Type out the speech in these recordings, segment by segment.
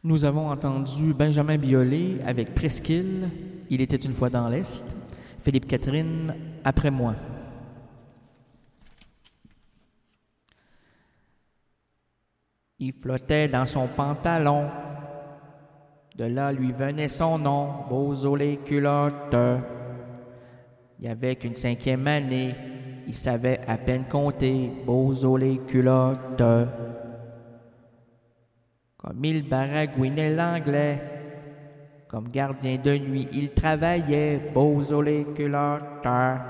Nous avons entendu Benjamin Biolay avec Presqu'île, Il était une fois dans l'Est, Philippe Catherine, Après moi. Il flottait dans son pantalon, de là lui venait son nom, Bozo les culottes. Il n'y avait qu'une 5e année, il savait à peine compter, Bozo les culottes. Comme il baragouinait l'anglais, comme gardien de nuit, il travaillait, Bozo les culottes.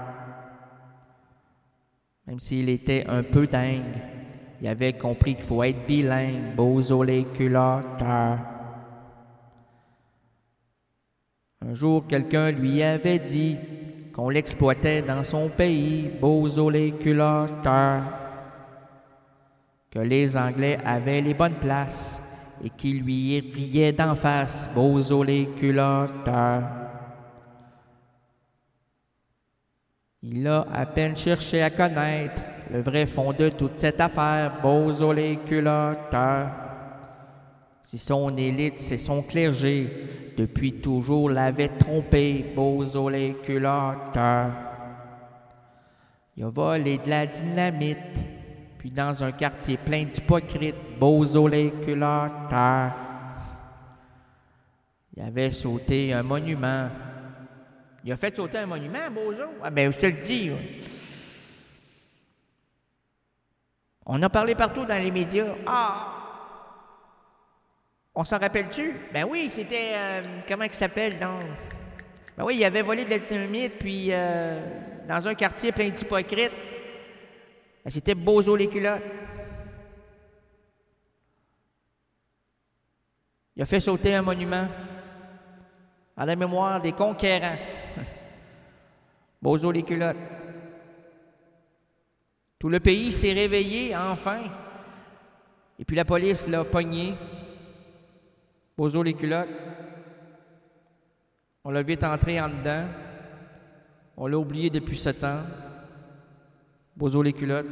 Même s'il était un peu dingue, il avait compris qu'il faut être bilingue, Bozo les culottes. Un jour, quelqu'un lui avait dit qu'on l'exploitait dans son pays, Bozo les culottes. Que les Anglais avaient les bonnes places et qu'ils lui riaient d'en face, Bozo les culottes. Il a à peine cherché à connaître le vrai fond de toute cette affaire, Bozo les culottes. Si son élite, c'est son clergé, depuis toujours l'avait trompé, Bozo les culottes. Il a volé de la dynamite, puis dans un quartier plein d'hypocrites, Bozo les culottes. Il avait sauté un monument. Il a fait sauter un monument, Bozo? Ah ben, je te le dis. On a parlé partout dans les médias. Ah! On s'en rappelle-tu? Ben oui, c'était... comment il s'appelle, donc? Ben oui, il avait volé de la dynamite, puis dans un quartier plein d'hypocrites. Ben, c'était Bozo les culottes. Il a fait sauter un monument à la mémoire des conquérants. Bozo les culottes. Tout le pays s'est réveillé, enfin. Et puis la police l'a pogné. Bozo les culottes. On l'a vite entré en dedans. On l'a oublié depuis 7 ans. Bozo les culottes.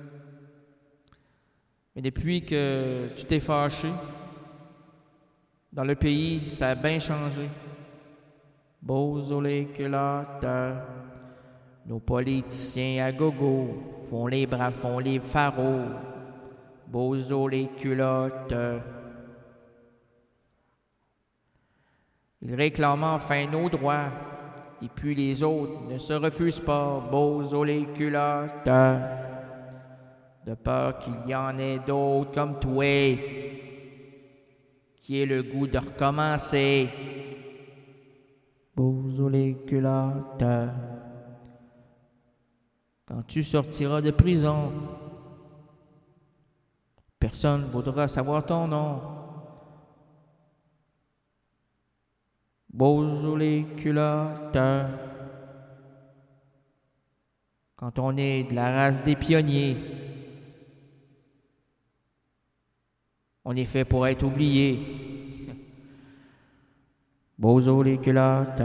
Mais depuis que tu t'es fâché, dans le pays, ça a bien changé. Bozo les culottes. Nos politiciens à gogo font les bras, font les pharaons. Bozo les culottes. Ils réclament enfin nos droits, et puis les autres ne se refusent pas, Bozo les culottes. De peur qu'il y en ait d'autres comme toi, qui aient le goût de recommencer. Bozo les culottes. Quand tu sortiras de prison, personne ne voudra savoir ton nom. Bozo les culottes. Quand on est de la race des pionniers, on est fait pour être oublié. Bozo les culottes.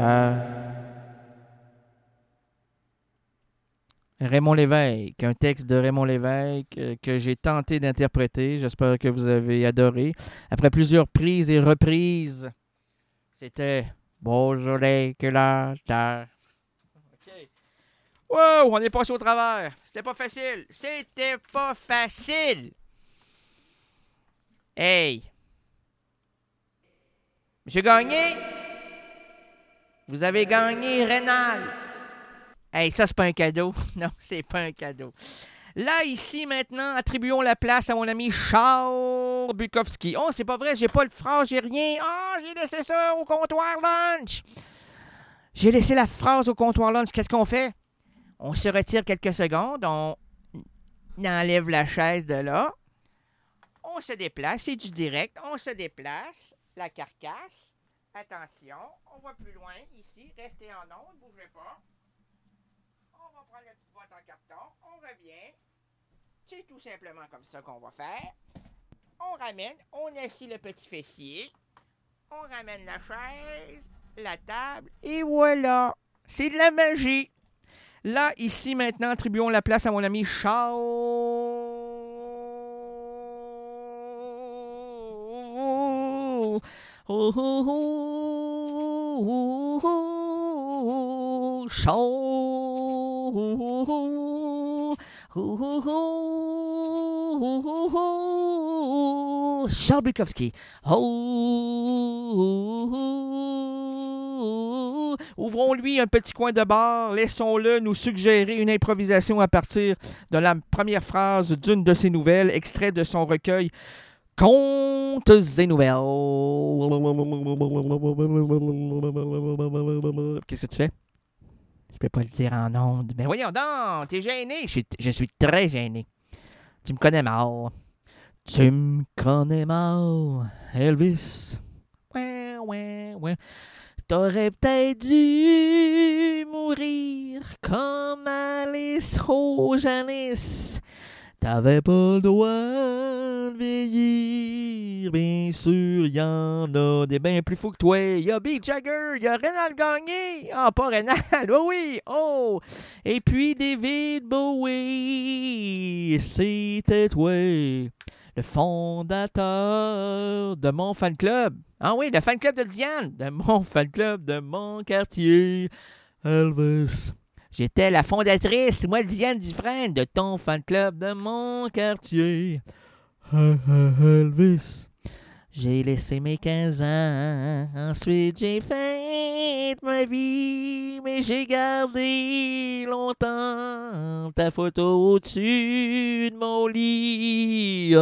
Raymond Lévesque, un texte de Raymond Lévesque que j'ai tenté d'interpréter. J'espère que vous avez adoré. Après plusieurs prises et reprises, c'était Bozo les culottes. OK. Wow, on est passé au travers. C'était pas facile. C'était pas facile. Hey. Monsieur Gagné, vous avez gagné Rénal. Hey, ça, c'est pas un cadeau. Non, c'est pas un cadeau. Là, ici, maintenant, attribuons la place à mon ami Charles Bukowski. Oh, c'est pas vrai, j'ai pas le phrase, j'ai rien. Oh, j'ai laissé ça au comptoir lunch. J'ai laissé la phrase au comptoir lunch. Qu'est-ce qu'on fait? On se retire quelques secondes, on enlève la chaise de là. On se déplace, c'est du direct. On se déplace, la carcasse. Attention, on va plus loin ici. Restez en onde, bougez pas. On va prendre la petite boîte en carton, on revient. C'est tout simplement comme ça qu'on va faire. On ramène, on assit le petit fessier. On ramène la chaise, la table, et voilà. C'est de la magie. Là, ici, maintenant, attribuons la place à mon ami Charles Oh, oh, oh, Charles. Charles Bukowski. Ouvrons-lui un petit coin de bar, laissons-le nous suggérer une improvisation à partir de la première phrase d'une de ses nouvelles, extrait de son recueil Contes et nouvelles. Qu'est-ce que tu fais? Je peux pas le dire en ondes. Mais voyons donc, t'es gêné. Je suis très gêné. Tu me connais mal. Tu me connais mal, Elvis. Ouais, ouais, ouais. T'aurais peut-être dû mourir comme Alice au Janice. T'avais pas le droit de vieillir. Bien sûr, y en a des bien plus fous que toi. Y a Mick Jagger, y a Rénal Gagné. Ah, pas Rénal, oh oui, oh. Et puis David Bowie, c'était toi, le fondateur de mon fan club. Ah oui, le fan club de Diane, de mon fan club de mon quartier, Elvis. J'étais la fondatrice, moi, Diane Dufresne, de ton fan club de mon quartier, Elvis. J'ai laissé mes 15 ans, ensuite j'ai fait ma vie, mais j'ai gardé longtemps ta photo au-dessus de mon lit.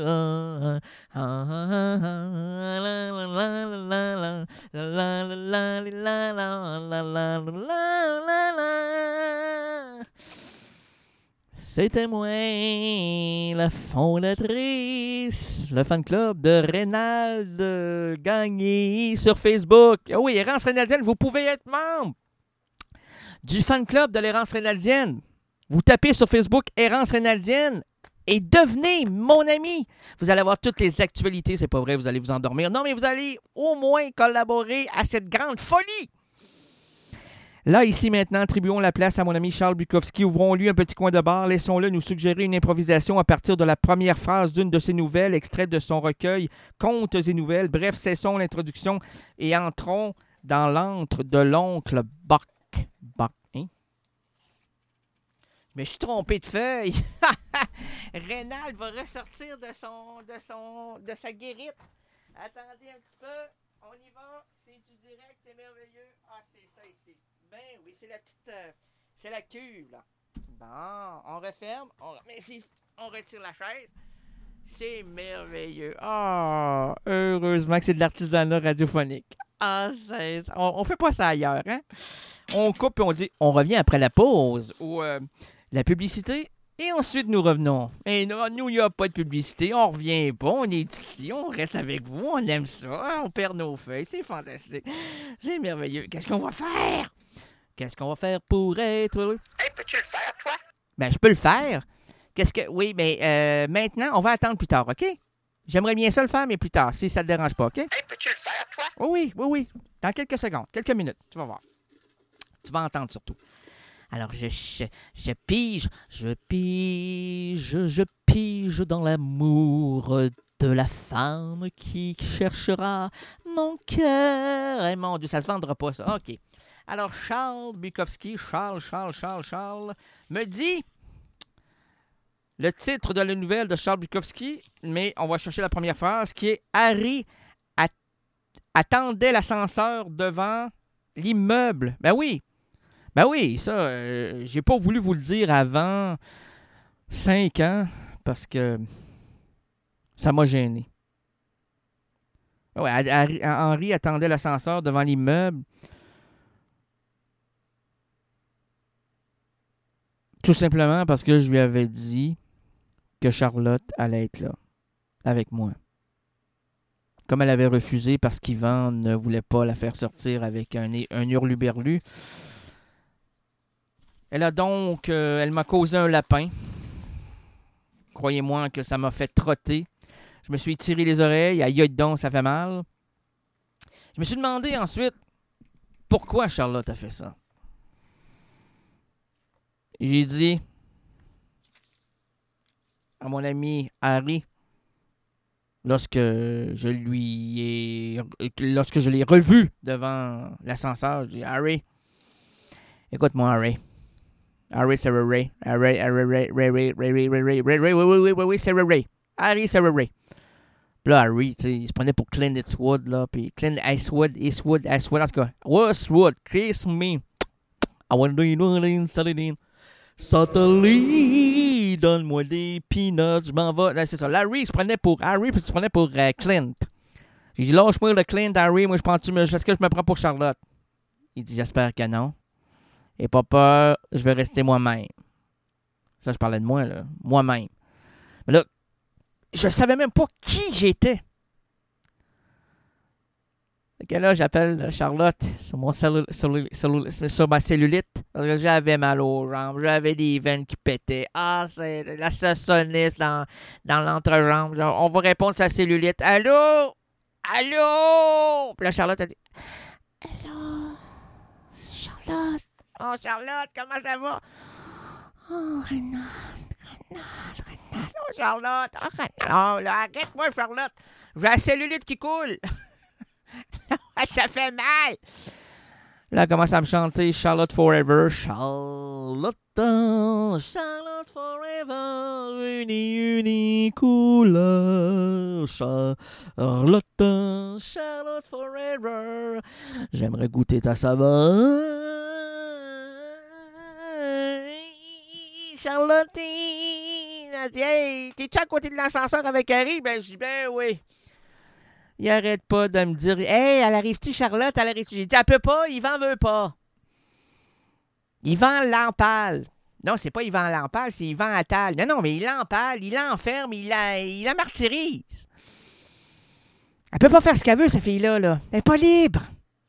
C'était moi, la fondatrice, le fan club de Rénald Gagné sur Facebook. Ah oui, Errance Rénaldienne, vous pouvez être membre du fan club de l'Errance Rénaldienne. Vous tapez sur Facebook Errance Rénaldienne et devenez mon ami. Vous allez avoir toutes les actualités, c'est pas vrai, vous allez vous endormir. Non, mais vous allez au moins collaborer à cette grande folie. Là, ici, maintenant, attribuons la place à mon ami Charles Bukowski. Ouvrons-lui un petit coin de bar. Laissons-le nous suggérer une improvisation à partir de la première phrase d'une de ses nouvelles, extraite de son recueil Contes et nouvelles. Bref, cessons l'introduction et entrons dans l'antre de l'oncle Buck. Buck, hein? Mais je suis trompé de feuille. Rénal va ressortir de sa guérite. Attendez un petit peu. On y va. C'est du direct, c'est merveilleux. Ah, c'est ça ici. Ben oui, c'est la petite... c'est la cuve, là. Bon, on referme. On retire la chaise. C'est merveilleux. Ah, heureusement que c'est de l'artisanat radiophonique. Ah, on fait pas ça ailleurs, hein? On coupe et on dit, on revient après la pause ou la publicité. Et ensuite, nous revenons. Et nous, il n'y a pas de publicité. On revient pas. On est ici. On reste avec vous. On aime ça. On perd nos feuilles. C'est fantastique. C'est merveilleux. Qu'est-ce qu'on va faire? Qu'est-ce qu'on va faire pour être heureux? Hey, peux-tu le faire, toi? Ben, je peux le faire. Oui, mais maintenant, on va attendre plus tard, OK? J'aimerais bien ça le faire, mais plus tard, si ça ne te dérange pas, OK? Hey, peux-tu le faire, toi? Oui. Dans quelques secondes, quelques minutes. Tu vas voir. Tu vas entendre surtout. Alors, je pige dans l'amour de la femme qui cherchera mon cœur. Eh mon Dieu, ça se vendra pas, ça. OK. Alors, Charles Bukowski, Charles, me dit le titre de la nouvelle de Charles Bukowski, mais on va chercher la première phrase, qui est « Harry attendait l'ascenseur devant l'immeuble ». Ben oui, ça, j'ai pas voulu vous le dire avant 5 ans parce que ça m'a gêné. Ouais, Henri attendait l'ascenseur devant l'immeuble. Tout simplement parce que je lui avais dit que Charlotte allait être là, avec moi. Comme elle avait refusé parce qu'Yvan ne voulait pas la faire sortir avec un hurluberlu. Elle m'a causé un lapin. Croyez-moi que ça m'a fait trotter. Je me suis tiré les oreilles. Aïe, donc, ça fait mal. Je me suis demandé ensuite pourquoi Charlotte a fait ça. J'ai dit à mon ami Harry, lorsque je l'ai revu devant l'ascenseur, je dis Harry, écoute-moi Harry. Harry, c'est Ray. Harry, c'est Ray. Harry, c'est Ray. Puis là, Harry, tu sais, il se prenait pour Clint Eastwood, là, puis Clint Eastwood, en tout cas, Westwood, kiss me. I want to do Saturday. Saturday, donne-moi des peanuts, je m'en vais. Là, c'est ça. Larry, il se prenait pour Harry, puis il se prenait pour Clint. J'ai dit, lâche-moi le Clint, Harry, moi, est-ce que je me prends pour Charlotte? Il dit, j'espère que non. Et pas peur, je vais rester moi-même. Ça, je parlais de moi, là. Moi-même. Mais là, je savais même pas qui j'étais. Fait que là, j'appelle Charlotte sur ma cellulite. Parce que j'avais mal aux jambes. J'avais des veines qui pétaient. Ah, c'est la saucissoniste dans l'entrejambe. On va répondre sur la cellulite. Allô? Allô? Puis là, Charlotte a dit, allô? C'est Charlotte. Oh, Charlotte, comment ça va? Oh, Renal. Oh, Charlotte. Oh, Renal. Oh, là, arrête-moi, Charlotte. J'ai la cellulite qui coule. Ça fait mal. Là, elle commence à me chanter Charlotte Forever. Charlotte Forever. Uni couleur. Charlotte Forever. J'aimerais goûter ta saveur. Charlottine. Elle dit, hey, t'es-tu à côté de l'ascenseur avec Harry? Ben, je dis, ben oui. Il arrête pas de me dire, hey, elle arrive-tu, Charlotte? Elle arrive-tu? J'ai dit, elle peut pas, Yvan veut pas. Yvan l'empale. Non, c'est pas Yvan l'empale, c'est Yvan Attal. Non, mais il l'empale, il l'enferme, il la martyrise. Elle peut pas faire ce qu'elle veut, cette fille-là, là. Elle est pas libre.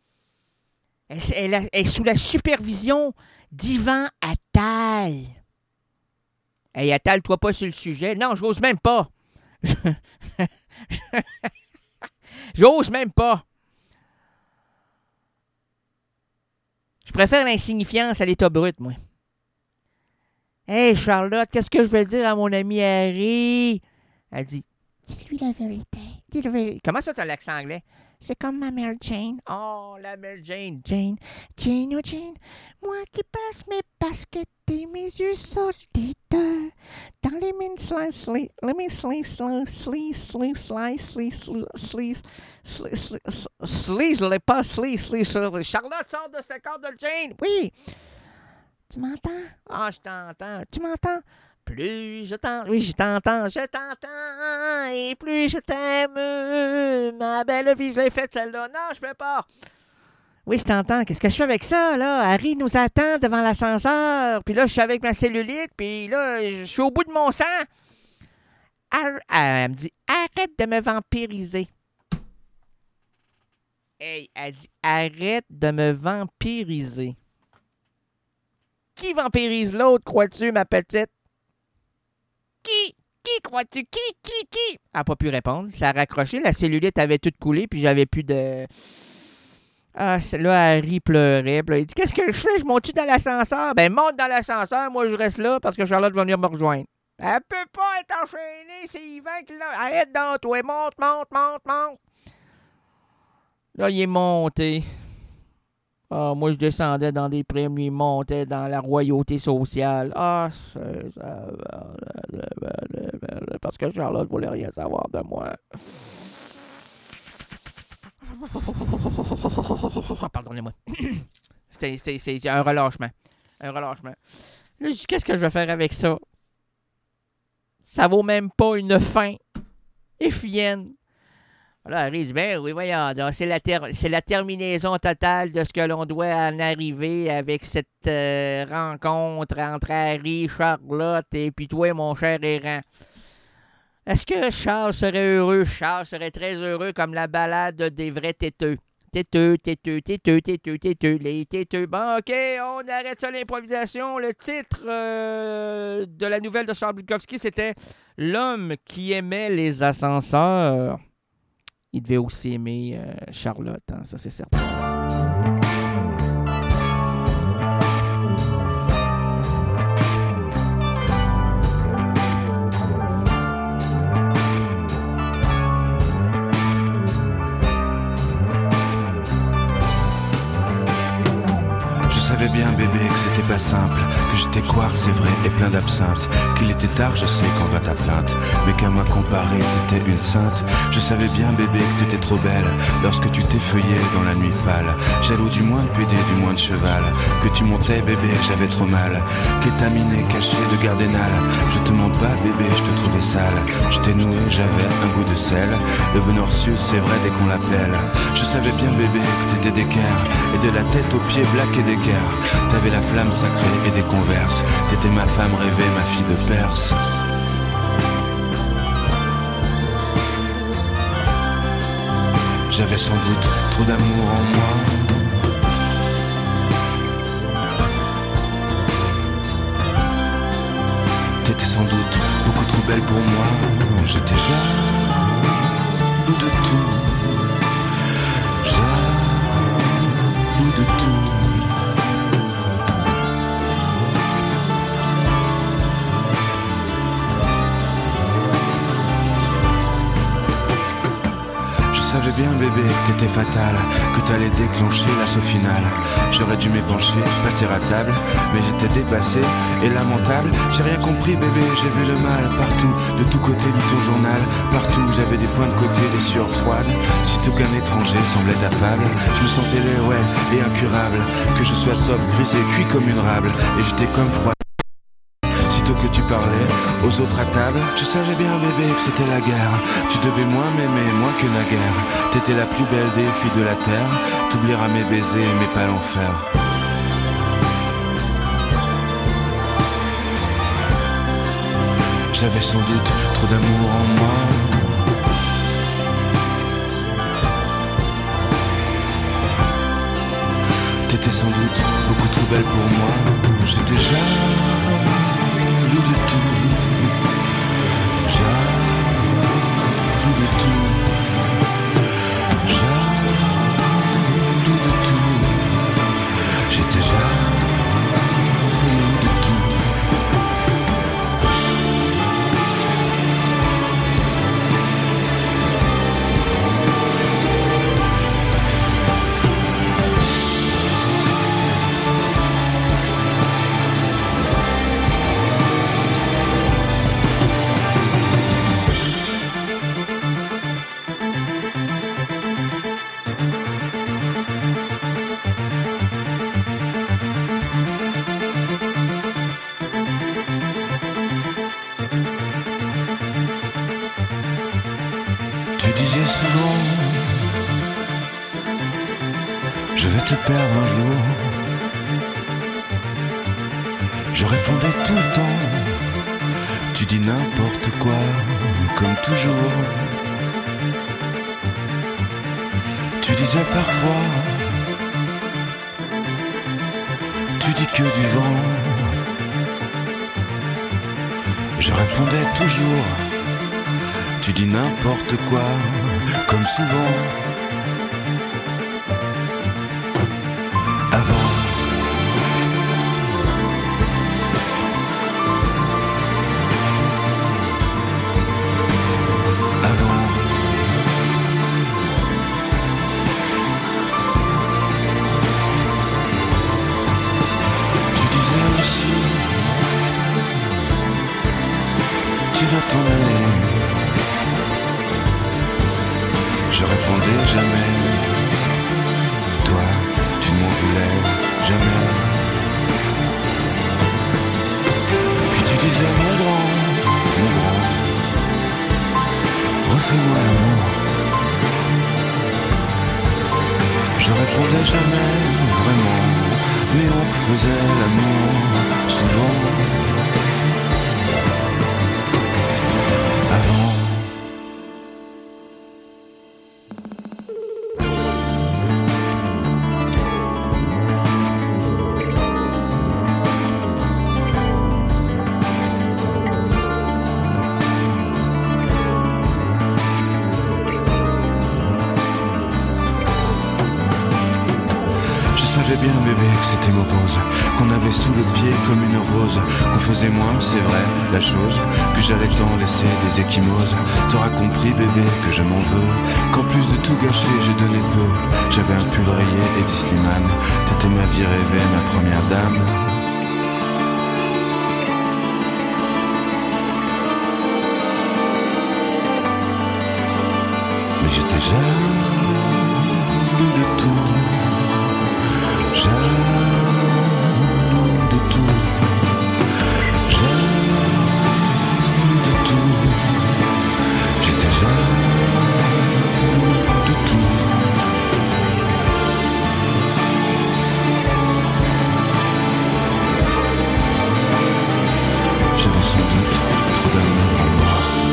Elle est sous la supervision d'Yvan Attal. Hey, attale-toi pas sur le sujet. Non, j'ose même pas. J'ose même pas. Je préfère l'insignifiance à l'état brut, moi. Hey, Charlotte, qu'est-ce que je vais dire à mon ami Harry? Elle dit, dis-lui la vérité. Dis la vérité. Comment ça, t'as l'accent anglais? C'est comme ma mère Jane. Oh, la mère Jane. Jane, oh Jane, moi qui passe mes baskets et mes yeux sautés dans les mines slice, Charlotte sort de ce corps de Jane. Oui. Tu m'entends? Ah, je t'entends. Tu m'entends? Plus je t'entends. Oui, je t'entends. Et plus je t'aime. Ma belle vie, je l'ai faite celle-là. Non, je peux pas. Oui, je t'entends. Qu'est-ce que je fais avec ça, là? Harry nous attend devant l'ascenseur. Puis là, je suis avec ma cellulite. Puis là, je suis au bout de mon sang. Elle me dit, arrête de me vampiriser. Hey, elle dit, arrête de me vampiriser. Qui vampirise l'autre, crois-tu, ma petite? Qui? Qui crois-tu? Qui? Elle n'a pas pu répondre. Ça a raccroché. La cellulite avait toute coulé, puis j'avais plus de... Ah, là, Harry pleurait. Puis là, il dit, qu'est-ce que je fais? Je monte-tu dans l'ascenseur? Ben, monte dans l'ascenseur. Moi, je reste là parce que Charlotte va venir me rejoindre. Elle peut pas être enchaînée. C'est Yvan qui l'a... Arrête donc, toi. Monte. Là, il est monté. Ah, moi, je descendais dans des primes, lui, il montait dans la royauté sociale. Ah, parce que Charlotte voulait rien savoir de moi. Pardonnez-moi. C'est un relâchement. Là, je dis, qu'est-ce que je vais faire avec ça? Ça vaut même pas une fin. Effienne. Là, Harry dit, ben oui, voyons, c'est la terminaison totale de ce que l'on doit en arriver avec cette rencontre entre Harry, Charlotte et puis toi, mon cher errant. Est-ce que Charles serait heureux? Charles serait très heureux comme la balade des vrais têteux. Têteux, les têteux. Bon, OK, on arrête ça l'improvisation. Le titre de la nouvelle de Charles Bukowski, c'était « L'homme qui aimait les ascenseurs ». Il devait aussi aimer Charlotte, hein, ça c'est certain. bien bébé que c'était pas simple, que j'étais coire c'est vrai et plein d'absinthe, qu'il était tard je sais quand vint ta plainte, mais qu'à moi comparé t'étais une sainte. Je savais bien bébé que t'étais trop belle, lorsque tu t'effeuillais dans la nuit pâle, jaloux du moins de pédé, du moins de cheval, que tu montais bébé j'avais trop mal, qu'étaminé caché de gardénal, je te montre pas bébé je te trouvais sale, je t'ai noué j'avais un goût de sel, le bonheur su c'est vrai dès qu'on l'appelle, je savais bien bébé que t'étais d'équerre, et de la tête aux pieds black et d'équerre, t'avais la flamme sacrée et des converses, t'étais ma femme rêvée, ma fille de Perse. J'avais sans doute trop d'amour en moi. T'étais sans doute beaucoup trop belle pour moi. J'étais jaloux de tout. Jaloux de tout. Je savais bien bébé que t'étais fatale, que t'allais déclencher l'assaut final. J'aurais dû m'épancher, passer à table, mais j'étais dépassé et lamentable. J'ai rien compris bébé, j'ai vu le mal partout, de tous côtés lis ton journal. Partout j'avais des points de côté, des sueurs froides. Sitôt qu'un étranger semblait affable, je me sentais laid, ouais, et incurable. Que je sois sobre, grisé, cuit comme une rable, et j'étais comme froid. Sitôt que tu parlais aux autres à table, je savais bien bébé que c'était la guerre. Tu devais moins m'aimer, moins que naguère. T'étais la plus belle des filles de la terre. T'oublieras mes baisers, mais pas l'enfer. J'avais sans doute trop d'amour en moi. T'étais sans doute beaucoup trop belle pour moi. J'étais jaloux de tout, jaloux de tout, jaloux de tout, j'étais jaloux de tout. Je vais te perdre un jour. Je répondais tout le temps. Tu dis n'importe quoi, comme toujours. Tu disais parfois. Tu dis que du vent. Je répondais toujours. Tu dis n'importe quoi, comme souvent. Avant. Avant. Tu disais aussi, tu vas t'en aller. Je répondais jamais. Toi, tu ne m'en voulais jamais. Puis tu disais mon grand, refais-moi l'amour. Je répondais jamais, vraiment, mais on refaisait l'amour souvent. Avant. savais bien bébé que c'était morose, qu'on avait sous le pied comme une rose, qu'on faisait moins, c'est vrai, la chose, que j'allais t'en laisser des échymoses. T'auras compris bébé que je m'en veux, qu'en plus de tout gâcher j'ai donné peu. J'avais un pull rayé et des Slimane, t'étais ma vie rêvée, ma première dame. Mais j'étais jaloux de tout, jaloux de tout, jaloux de tout, j'étais jaloux de tout. J'avais sans doute trop d'amour en moi.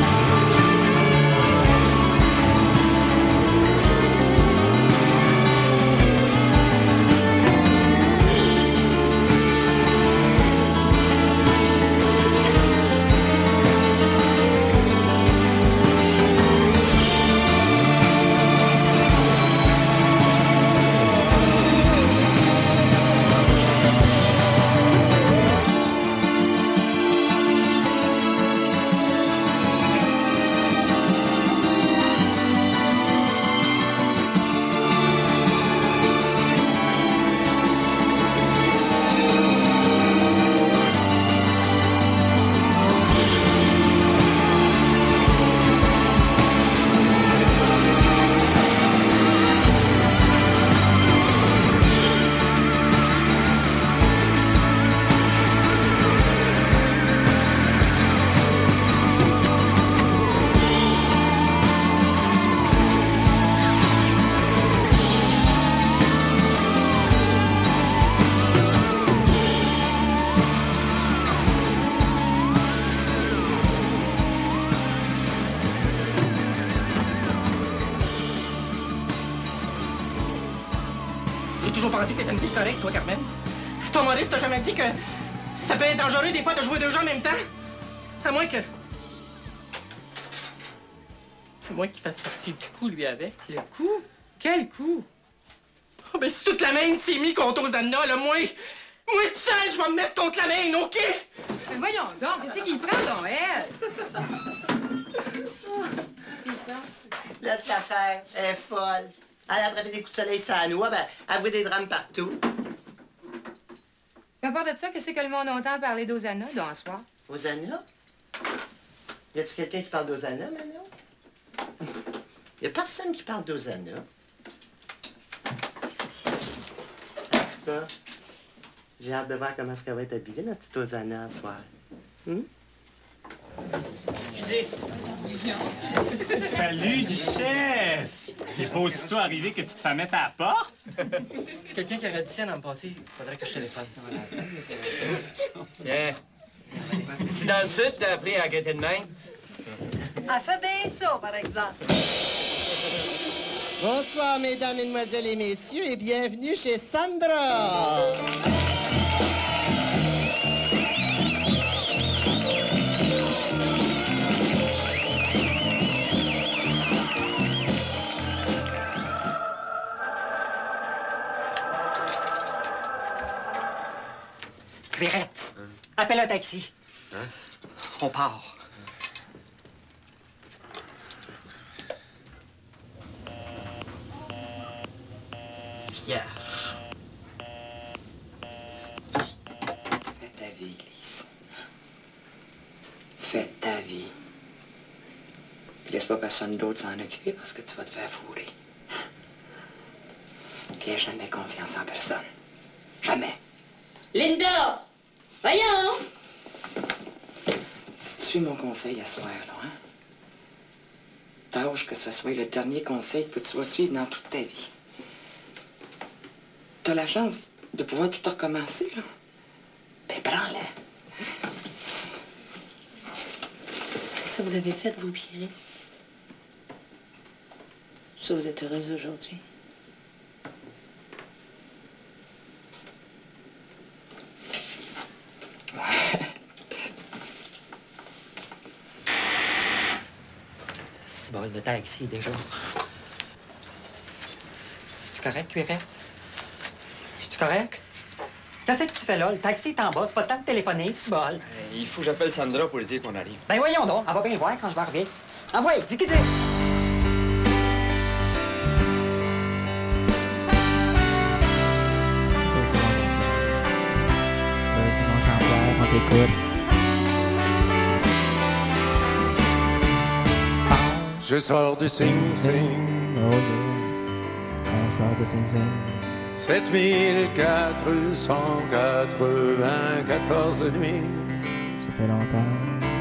J'ai toujours pensé que t'étais une fille correcte, toi, Carmen. Ton Maurice t'a jamais dit que ça peut être dangereux des fois de jouer deux jeux en même temps? À moins que... À moins qu'il fasse partie du coup, lui, avec. Le coup? Quel coup? Oh, ben si toute la main s'est mise contre Osanna, là, moi tout seul, je vais me mettre contre la main, OK? Mais voyons donc, qu'est-ce qu'il prend, donc, elle? Laisse la faire, elle est folle. Elle a attrapé des coups de soleil sur la noix, ben, elle voit des drames partout. Mais à part de ça, qu'est-ce que le monde entend parler d'Osanna, dans ce soir? Osanna? Y a-tu quelqu'un qui parle d'Osanna, maintenant? Y a personne qui parle d'Osanna. En tout cas, j'ai hâte de voir comment est-ce qu'elle va être habillée, notre petite Osanna, ce soir. Excusez. Salut, Duchesse! T'es pas aussitôt arrivé que tu te fais mettre à la porte? C'est quelqu'un qui aurait dit ça dans le passé. Faudrait que je téléphone. Tiens. Si dans le sud, t'as appris à guetter de main. Elle fait bien ça, par exemple. Bonsoir, mesdames, mesdemoiselles et messieurs, et bienvenue chez Sandra! Clairette, appelle un taxi. On part. Vierge. Fais ta vie, Lise. Fais ta vie. Puis laisse pas personne d'autre s'en occuper parce que tu vas te faire fourrer. Puis jamais confiance en personne. Jamais. Linda! Voyons! Si tu suis mon conseil à ce soir-là, hein? Tâche que ce soit le dernier conseil que tu vas suivre dans toute ta vie. T'as la chance de pouvoir tout recommencer, là. Ben, prends-la. C'est ça que vous avez fait, vous, Pierre? Ça, vous êtes heureuse aujourd'hui? C'est bon, le taxi, déjà. Es-tu correct, Cuirette? Es-tu correct? Qu'est-ce que tu fais là? Le taxi est en bas, c'est pas le temps de téléphoner, c'est bol. Il faut que j'appelle Sandra pour lui dire qu'on arrive. Ben voyons donc, elle va bien voir quand je vais arriver. Envoie, dis qui dit. Vas-y, mon Jean-Pierre, on t'écoute. Je sors du Sing Sing. Oh yeah. On sort de Sing Sing. 7494 nuits. Ça fait longtemps.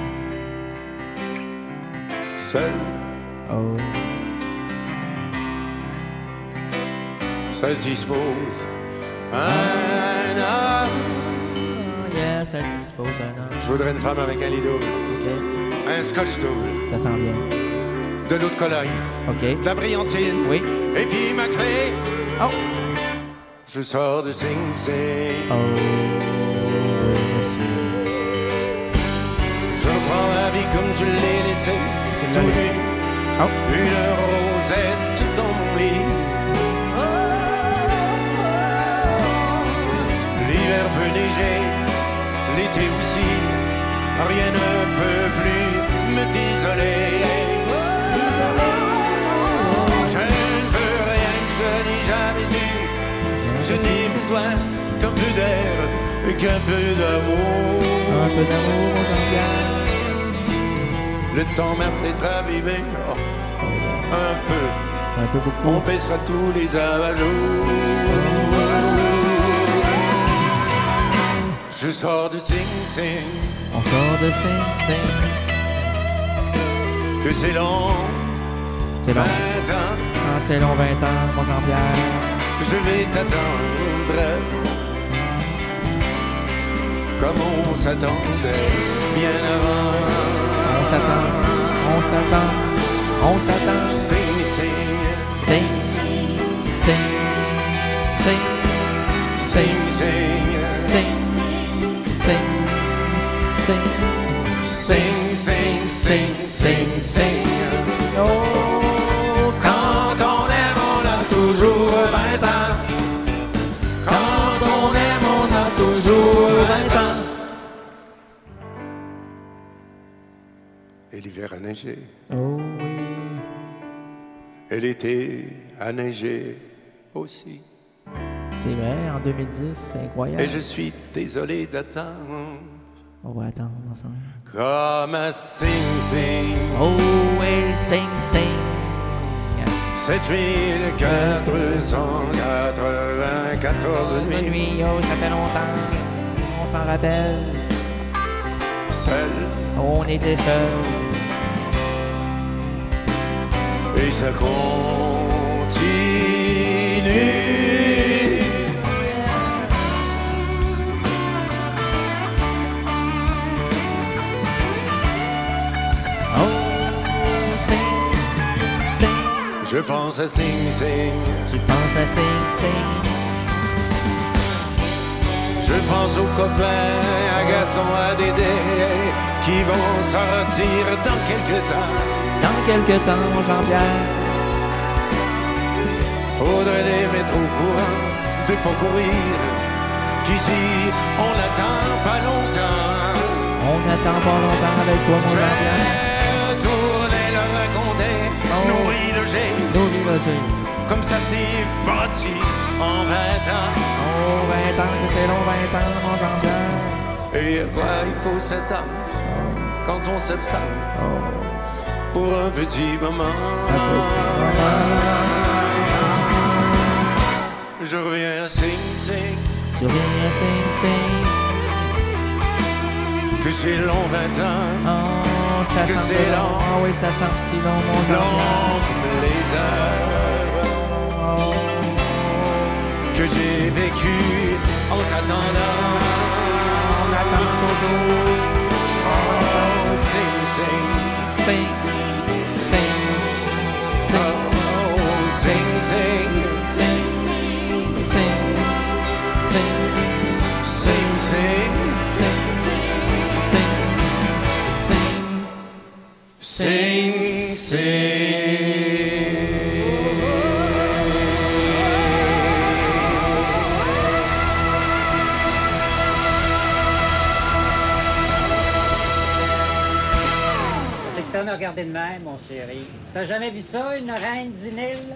Seul. Oh. Ça dispose un homme. Oh yeah, ça dispose un homme. Je voudrais une femme avec un lit double. OK. Un scotch double. Ça sent bien. De l'eau de Cologne. OK. De la brillantine. Oui. Et puis ma clé. Oh. Je sors de Sing Sing. Oh, monsieur. Je reprends la vie comme je l'ai laissée. Tout nu. Oh. Une rosette dans mon lit. L'hiver peut neiger, l'été aussi. Rien ne peut plus me désoler. Je ne veux rien que je n'ai jamais eu. Je n'ai besoin qu'un peu d'air et qu'un peu d'amour. Un peu d'amour, mon Jean-Pierre. Le temps m'a peut-être abîmé. Oh, un peu. Un peu beaucoup. On baissera tous les abajours. Je sors du Sing Sing. On sort de Sing Sing. Que c'est long. C'est long. 20 ans. Ah, c'est long, 20 ans, mon Jean-Pierre. Je vais t'attendre comme on s'attendait bien avant. On s'attend, on s'attend, on s'attend. Sing, sing, sing, sing, sing, sing, sing, sing, sing, sing, sing, sing, sing, sing. Oh, quand on aime, on a toujours 20 ans. Quand on aime, on a toujours 20 ans. Et l'hiver a neigé. Oh oui. Et l'été a neigé aussi. C'est vrai, en 2010, c'est incroyable. Et je suis désolé d'attendre. On va attendre ensemble. Comme un sing-sing. Oh oui, sing-sing. 7494 nuits. Oh, ça fait longtemps. On s'en rappelle. Seul. On était seuls. Et ça continue. Je pense à Sing Sing. Tu penses à Sing Sing. Je pense aux copains, à Gaston, à Dédé, qui vont sortir dans quelques temps. Dans quelques temps, mon Jean-Pierre. Faudrait les mettre au courant de pas courir, qu'ici on n'attend pas longtemps. On n'attend pas longtemps avec toi, mon Jean-Pierre. Tourner, le raconter, nourrir le jet. Comme ça c'est bâti en 20 ans. Oh, 20 ans, que c'est long, 20 ans, mon Jean-Pierre. Et à quoi il faut s'attendre quand on s'absente pour un petit moment. Je reviens à Sing Sing. Tu reviens à Sing Sing. Que c'est long 20 ans. Oh, ça que semble c'est long. Ah oui, ça semble si long, mon Jean-Pierre. Long les heures que j'ai vécu en t'attendant. On attend toujours. Oh, sing, sing, sing, sing, sing. Oh, sing, sing, sing, sing, sing, sing, sing, sing, sing. regarder de même, mon chéri. T'as jamais vu ça, une reine du Nil?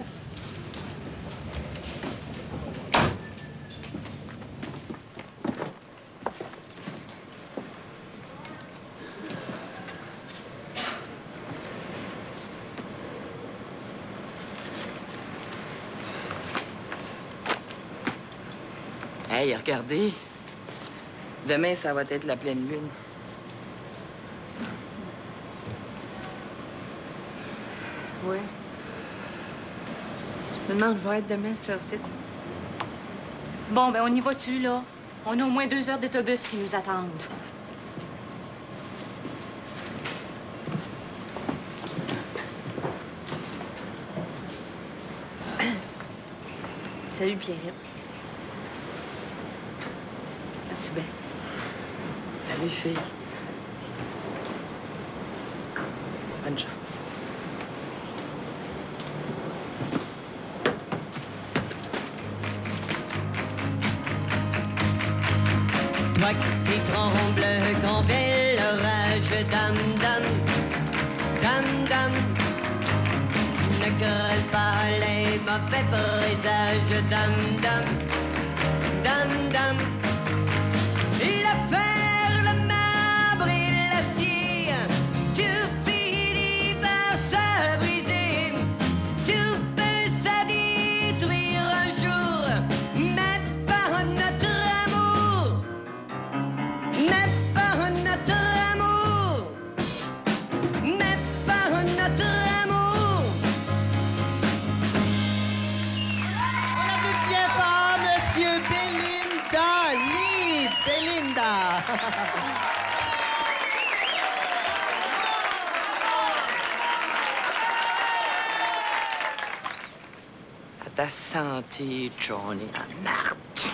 Hey, regardez. Demain, ça va être la pleine lune. Oui. Je me demande, je vais être demain, cette heure-ci. Bon, ben on y va-tu, là? On a au moins 2 heures d'autobus qui nous attendent. Salut, Pierrette. Merci bien. Salut, fille. Bonne chance. Toi qui trembles quand fait l'orage, dame, dame, dame, dame. Ne creuse pas les mauvais présages, dame, dame, dame, dame. La fer, le marbre et l'acier, tout finit par se briser, tout peut se détruire un jour, mais pas notre amour, mais pas notre amour, mais pas notre amour. On applaudit bien fort, Monsieur Belinda Lee. Belinda. À ta santé, Johnny Marthe.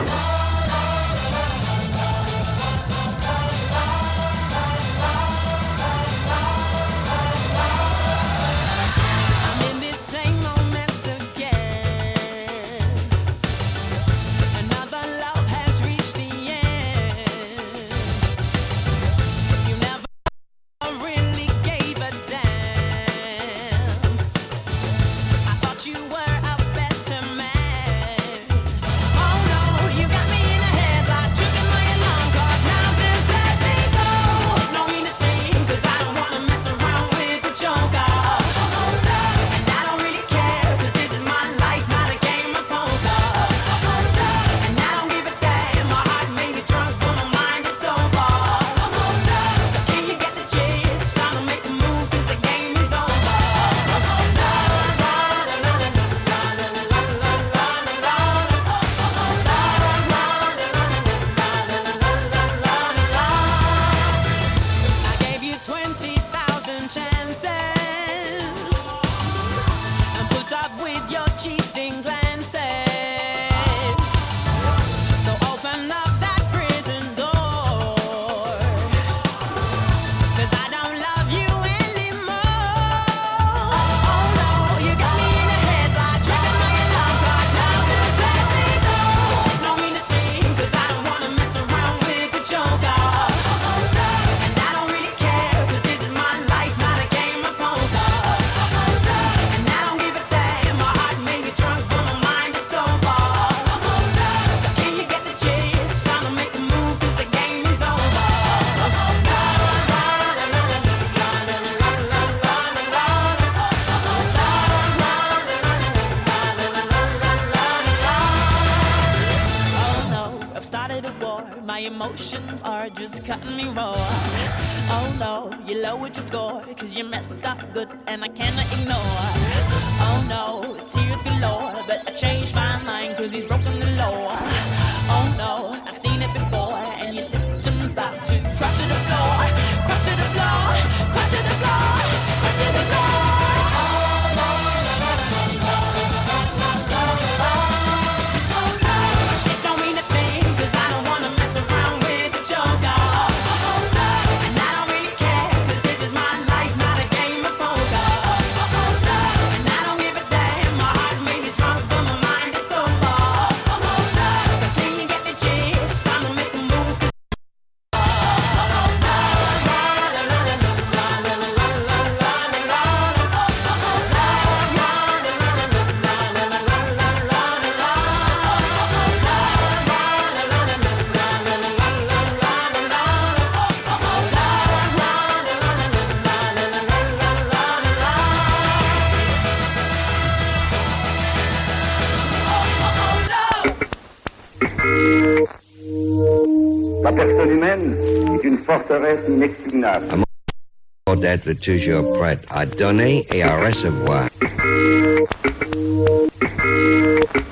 I'm in this same old mess again. Another love has reached the end. You never really gave a damn. I thought you were a better man. Oh no, you got me in a headlock, tripping my alarm clock. Now just let me go. No mean a thing, 'cause I don't wanna mess around with the joker. And I don't really care, 'cause this is my life, not a game of poker. And I don't give a damn, my heart may be drunk, but my mind is sober. So can you get the gist? Time to make a move, 'cause the game is over. I gave you 20,000 chances and put up with your cheating glances. So open up that prison door, 'cause I don't love you anymore. Oh no, you got me in a headlock, tripping my alarm clock. Now just let me go. No mean a thing, 'cause I don't wanna mess around with the joker. And I don't really care, 'cause this is my life, not a game of poker. And I don't give a damn, my heart may be drunk, but my mind is sober. So can you get the gist? Time to make a move, 'cause the game is over. Oh no, I've started a war. My emotions are just cutting me raw. Oh no, you lowered your score, 'cause you messed up good and I cannot ignore. Oh no, tears galore, but I changed my mind, 'cause he's broken the law. Oh no, I've seen it before, and your system's about to crush to the floor. Crush to the floor, crush to the floor, crush to the floor. It don't mean a thing, 'cause I don't wanna mess around with the joker. And I don't really care, 'cause this is my life, not a game of poker. And I don't give a damn, my heart may be drunk, but my La personne humaine est une forteresse inexpugnable. Un mot d'être toujours prêt à donner et à recevoir.